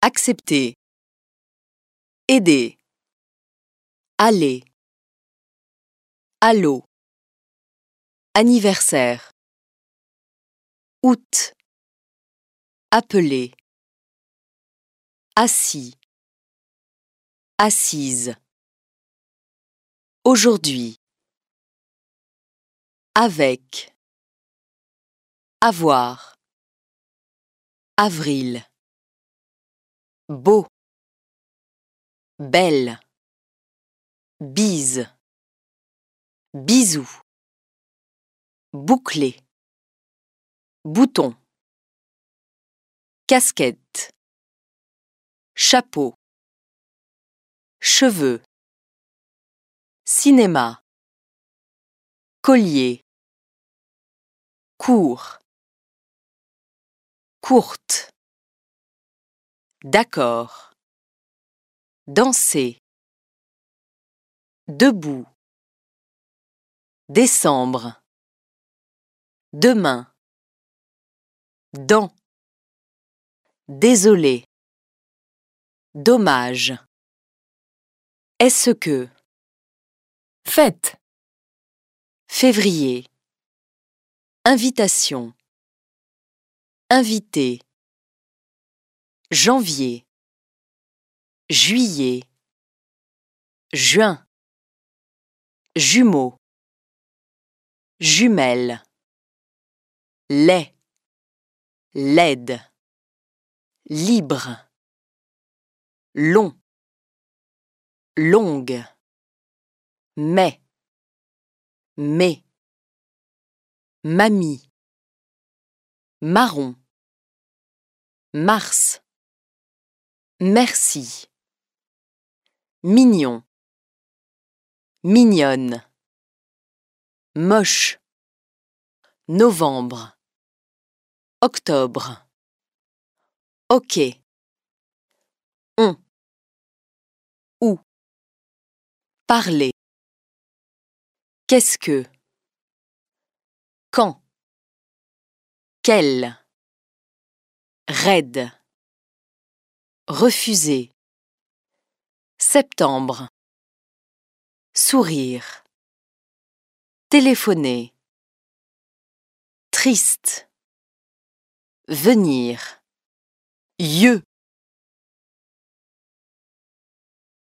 Accepter. Aider. Aller. Allô. Anniversaire. Août. Appeler. Assis. Assise. Aujourd'hui. Avec. Avoir. Avril. Beau. Belle. Bise. Bisous. Boucler. Bouton. Casquette. Chapeau. Cheveux. Cinéma. Collier. Court. Courte. D'accord. Danser. Debout. Décembre. Demain. Dans. Désolé. Dommage. Est-ce que. Fête. Février. Invitation. Invité. Janvier. Juillet. Juin. Jumeaux. Jumelle. Lait. Laide. Libre. Long. Longue. Mais. Mamie. Marron. Mars. Merci. Mignon. Mignonne. Moche. Novembre. Octobre. Ok. On. Où. Parler. Qu'est-ce que. Quand. Quel. Raide. Refuser. Septembre. Sourire. Téléphoner. Triste. Venir. Yeux.